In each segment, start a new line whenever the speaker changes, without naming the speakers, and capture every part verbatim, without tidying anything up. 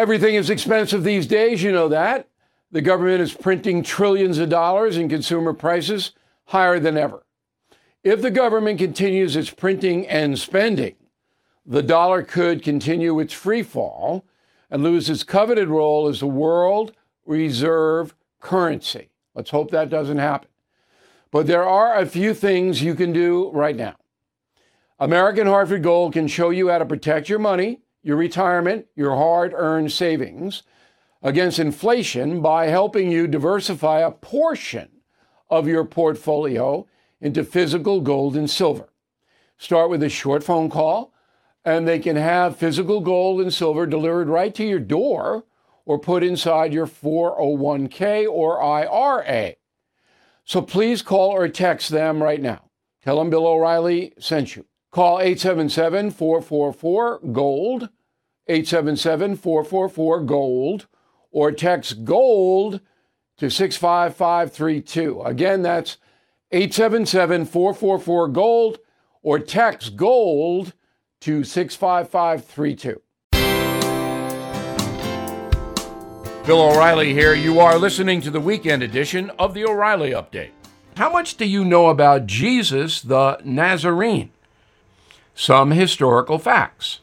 Everything is expensive these days, you know that. The government is printing trillions of dollars and consumer prices higher than ever. If the government continues its printing and spending, the dollar could continue its free fall and lose its coveted role as the world reserve currency. Let's hope that doesn't happen. But there are a few things you can do right now. American Hartford Gold can show you how to protect your money, your retirement, your hard-earned savings against inflation by helping you diversify a portion of your portfolio into physical gold and silver. Start with a short phone call, and they can have physical gold and silver delivered right to your door or put inside your four oh one k or I R A. So please call or text them right now. Tell them Bill O'Reilly sent you. Call eight seven seven, four four four, GOLD, eight seven seven, four four four, GOLD, or text GOLD to six five five three two. Again, that's eight seven seven, four four four, GOLD, or text GOLD to six five five three two. Bill O'Reilly here. You are listening to the weekend edition of the O'Reilly Update. How much do you know about Jesus the Nazarene? Some historical facts.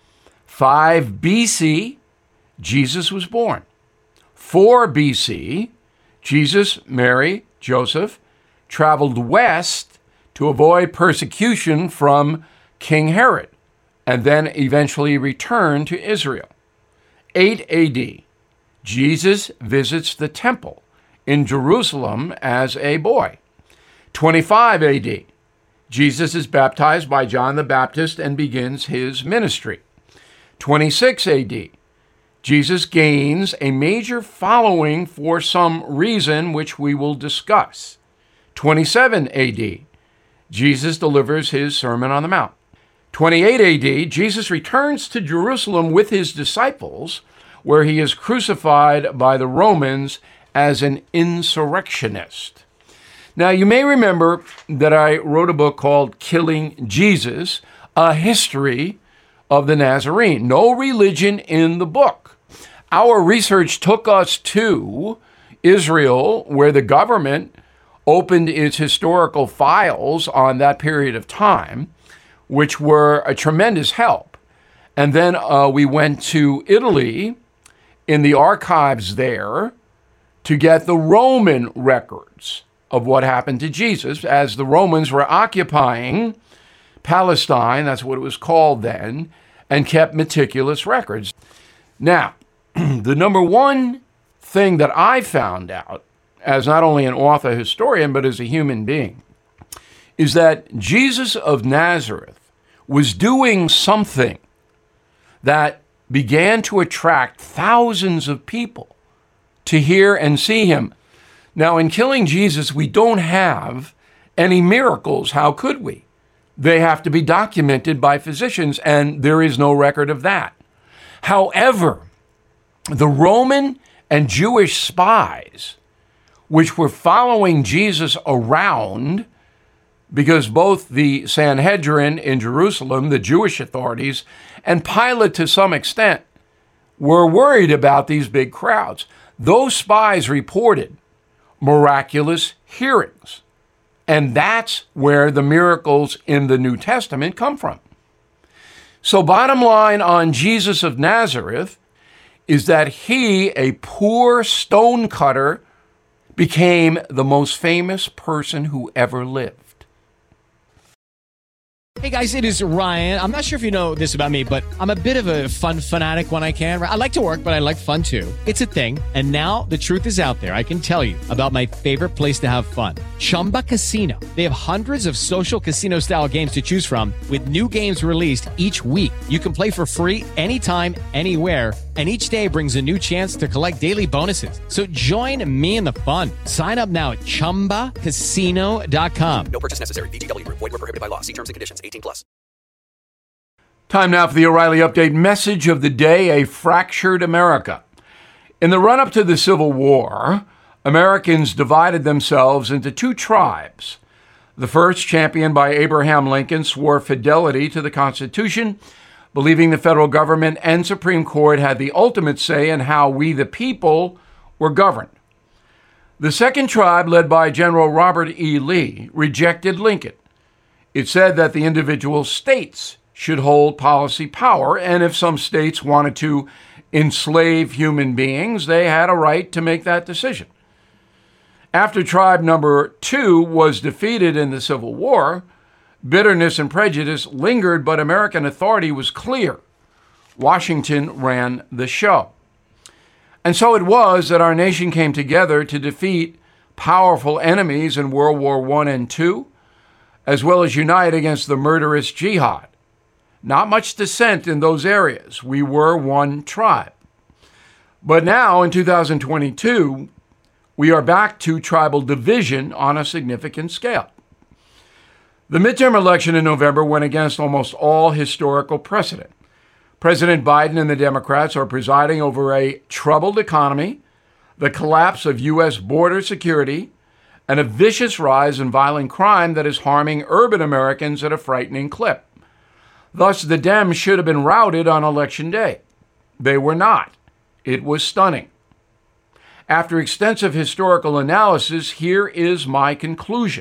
five B C, Jesus was born. four B C, Jesus, Mary, Joseph traveled west to avoid persecution from King Herod, and then eventually returned to Israel. eight A D, Jesus visits the temple in Jerusalem as a boy. twenty-five A D, Jesus is baptized by John the Baptist and begins his ministry. twenty-six A D, Jesus gains a major following for some reason which we will discuss. twenty-seven A D, Jesus delivers his Sermon on the Mount. twenty-eight A D, Jesus returns to Jerusalem with his disciples, where he is crucified by the Romans as an insurrectionist. Now, you may remember that I wrote a book called Killing Jesus, A History of the Nazarene. No religion in the book. Our research took us to Israel, where the government opened its historical files on that period of time, which were a tremendous help. And then uh, we went to Italy in the archives there to get the Roman records of what happened to Jesus as the Romans were occupying Palestine, that's what it was called then, and kept meticulous records. Now, the number one thing that I found out, as not only an author historian, but as a human being, is that Jesus of Nazareth was doing something that began to attract thousands of people to hear and see him. Now, in Killing Jesus, we don't have any miracles. How could we? They have to be documented by physicians, and there is no record of that. However, the Roman and Jewish spies, which were following Jesus around, because both the Sanhedrin in Jerusalem, the Jewish authorities, and Pilate to some extent, were worried about these big crowds. Those spies reported miraculous healings. And that's where the miracles in the New Testament come from. So bottom line on Jesus of Nazareth is that he, a poor stonecutter, became the most famous person who ever lived.
Hey guys, it is Ryan. I'm not sure if you know this about me, but I'm a bit of a fun fanatic when I can. I like to work, but I like fun too. It's a thing. And now the truth is out there. I can tell you about my favorite place to have fun. Chumba Casino. They have hundreds of social casino style games to choose from with new games released each week. You can play for free anytime, anywhere. And each day brings a new chance to collect daily bonuses. So join me in the fun. Sign up now at chumba casino dot com.
No purchase necessary. V G W Group. Void where prohibited by law. See terms and conditions. eighteen plus.
Time now for the O'Reilly Update message of the day, a fractured America. In the run-up to the Civil War, Americans divided themselves into two tribes. The first, championed by Abraham Lincoln, swore fidelity to the Constitution, believing the federal government and Supreme Court had the ultimate say in how we, the people, were governed. The second tribe, led by General Robert E. Lee, rejected Lincoln. It said that the individual states should hold policy power, and if some states wanted to enslave human beings, they had a right to make that decision. After tribe number two was defeated in the Civil War, bitterness and prejudice lingered, but American authority was clear. Washington ran the show. And so it was that our nation came together to defeat powerful enemies in World War One and Two, as well as unite against the murderous jihad. Not much dissent in those areas. We were one tribe. But now, in two thousand twenty-two, we are back to tribal division on a significant scale. The midterm election in November went against almost all historical precedent. President Biden and the Democrats are presiding over a troubled economy, the collapse of U S border security, and a vicious rise in violent crime that is harming urban Americans at a frightening clip. Thus, the Dems should have been routed on Election Day. They were not. It was stunning. After extensive historical analysis, here is my conclusion.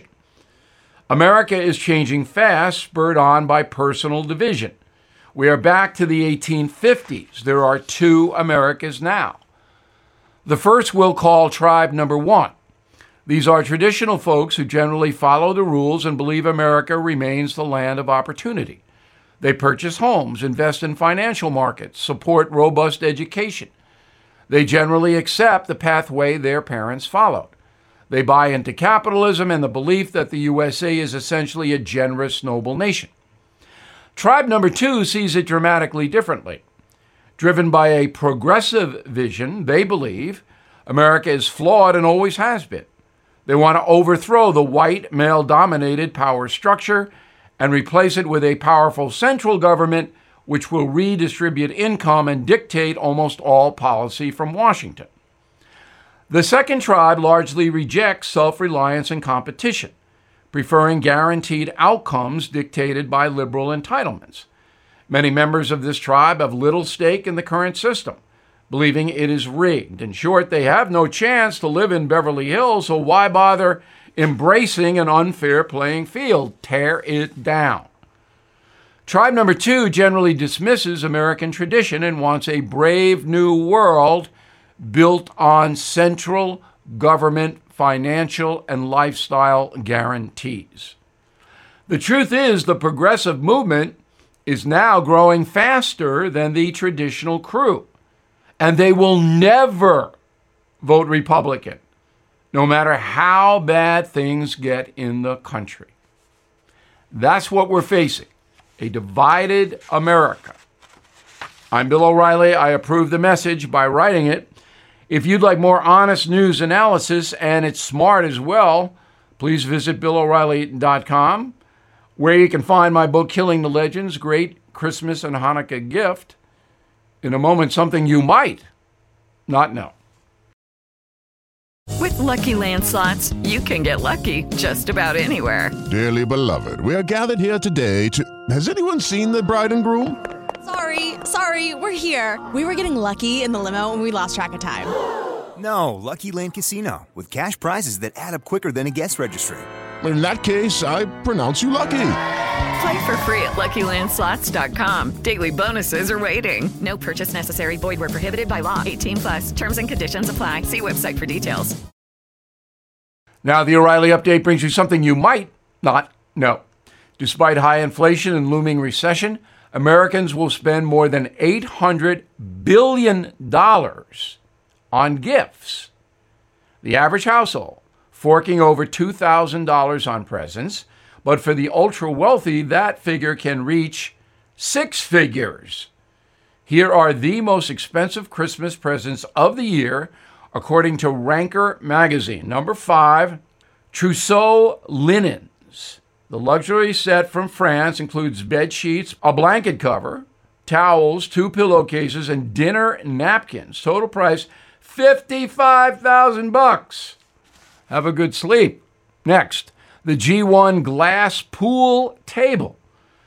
America is changing fast, spurred on by personal division. We are back to the eighteen fifties. There are two Americas now. The first we'll call tribe number one. These are traditional folks who generally follow the rules and believe America remains the land of opportunity. They purchase homes, invest in financial markets, support robust education. They generally accept the pathway their parents followed. They buy into capitalism and the belief that the U S A is essentially a generous, noble nation. Tribe number two sees it dramatically differently. Driven by a progressive vision, they believe America is flawed and always has been. They want to overthrow the white, male-dominated power structure and replace it with a powerful central government which will redistribute income and dictate almost all policy from Washington. The second tribe largely rejects self-reliance and competition, preferring guaranteed outcomes dictated by liberal entitlements. Many members of this tribe have little stake in the current system, believing it is rigged. In short, they have no chance to live in Beverly Hills, so why bother embracing an unfair playing field? Tear it down. Tribe number two generally dismisses American tradition and wants a brave new world built on central government financial and lifestyle guarantees. The truth is, the progressive movement is now growing faster than the traditional crew, and they will never vote Republican, no matter how bad things get in the country. That's what we're facing, a divided America. I'm Bill O'Reilly. I approve the message by writing it. If you'd like more honest news analysis, and it's smart as well, please visit Bill O'Reilly dot com, where you can find my book, Killing the Legends, Great Christmas and Hanukkah Gift. In a moment, something you might not know.
With Lucky Land Slots, you can get lucky just about anywhere.
Dearly beloved, we are gathered here today to... Has anyone seen the bride and groom?
Sorry, sorry, we're here. We were getting lucky in the limo and we lost track of time.
No, Lucky Land Casino, with cash prizes that add up quicker than a guest registry.
In that case, I pronounce you lucky.
Play for free at Lucky Land Slots dot com. Daily bonuses are waiting. No purchase necessary. Void where prohibited by law. eighteen plus. Terms and conditions apply. See website for details.
Now, the O'Reilly Update brings you something you might not know. Despite high inflation and looming recession, Americans will spend more than eight hundred billion dollars on gifts. The average household forking over two thousand dollars on presents, but for the ultra-wealthy, that figure can reach six figures. Here are the most expensive Christmas presents of the year, according to Ranker magazine. Number five, Trousseau linens. The luxury set from France includes bed sheets, a blanket cover, towels, two pillowcases, and dinner napkins. Total price fifty-five thousand bucks. Have a good sleep. Next, the G one glass pool table.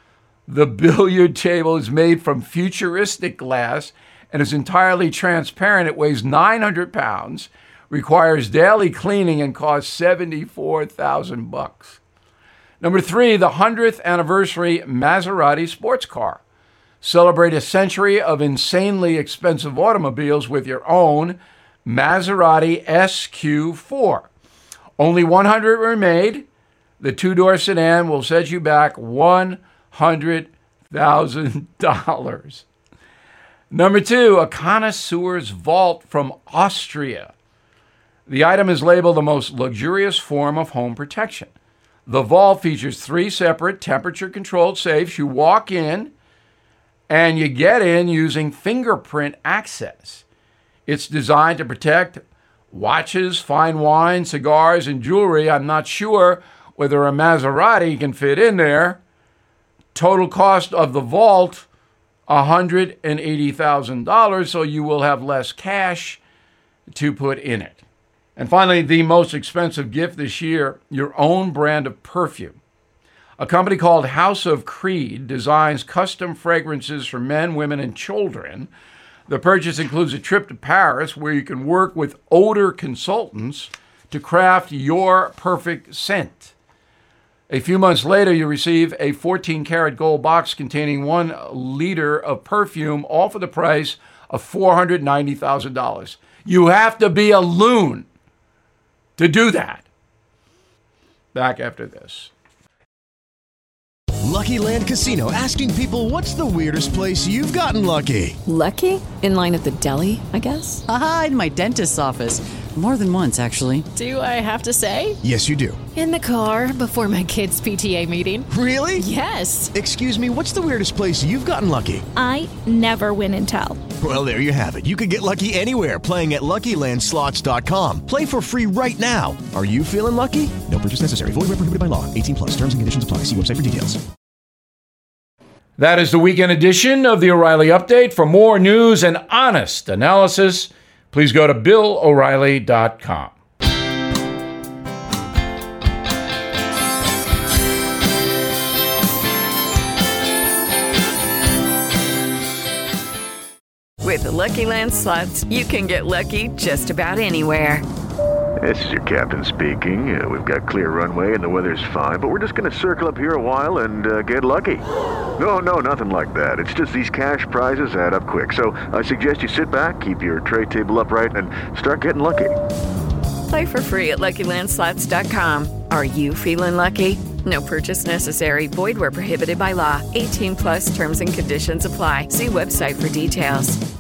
The billiard table is made from futuristic glass and is entirely transparent. It weighs nine hundred pounds, requires daily cleaning, and costs seventy-four thousand bucks. Number three, the hundredth anniversary Maserati sports car. Celebrate a century of insanely expensive automobiles with your own Maserati S Q four. Only one hundred were made. The two-door sedan will set you back one hundred thousand dollars. Number two, a connoisseur's vault from Austria. The item is labeled the most luxurious form of home protection. The vault features three separate temperature-controlled safes. You walk in, and you get in using fingerprint access. It's designed to protect watches, fine wine, cigars, and jewelry. I'm not sure whether a Maserati can fit in there. Total cost of the vault, one hundred eighty thousand dollars, so you will have less cash to put in it. And finally, the most expensive gift this year, your own brand of perfume. A company called House of Creed designs custom fragrances for men, women, and children. The purchase includes a trip to Paris where you can work with odor consultants to craft your perfect scent. A few months later, you receive a fourteen karat gold box containing one liter of perfume, all for the price of four hundred ninety thousand dollars. You have to be a loon to do that. Back after this.
Lucky Land Casino, asking people, what's the weirdest place you've gotten lucky?
Lucky? In line at the deli, I guess?
Aha, in my dentist's office. More than once, actually.
Do I have to say?
Yes, you do.
In the car before my kids' P T A meeting.
Really?
Yes.
Excuse me, what's the weirdest place you've gotten lucky?
I never win and tell.
Well, there you have it. You can get lucky anywhere, playing at Lucky Land Slots dot com. Play for free right now. Are you feeling lucky? No purchase necessary. Void where prohibited by law. eighteen plus. Terms and conditions apply. See website for details.
That is the weekend edition of the O'Reilly Update. For more news and honest analysis, please go to Bill O'Reilly dot com.
With the Lucky Land Slots, you can get lucky just about anywhere.
This is your captain speaking. Uh, we've got clear runway and the weather's fine, but we're just going to circle up here a while and uh, get lucky. No, no, nothing like that. It's just these cash prizes add up quick. So I suggest you sit back, keep your tray table upright, and start getting lucky.
Play for free at Lucky Land Slots dot com. Are you feeling lucky? No purchase necessary. Void where prohibited by law. eighteen plus terms and conditions apply. See website for details.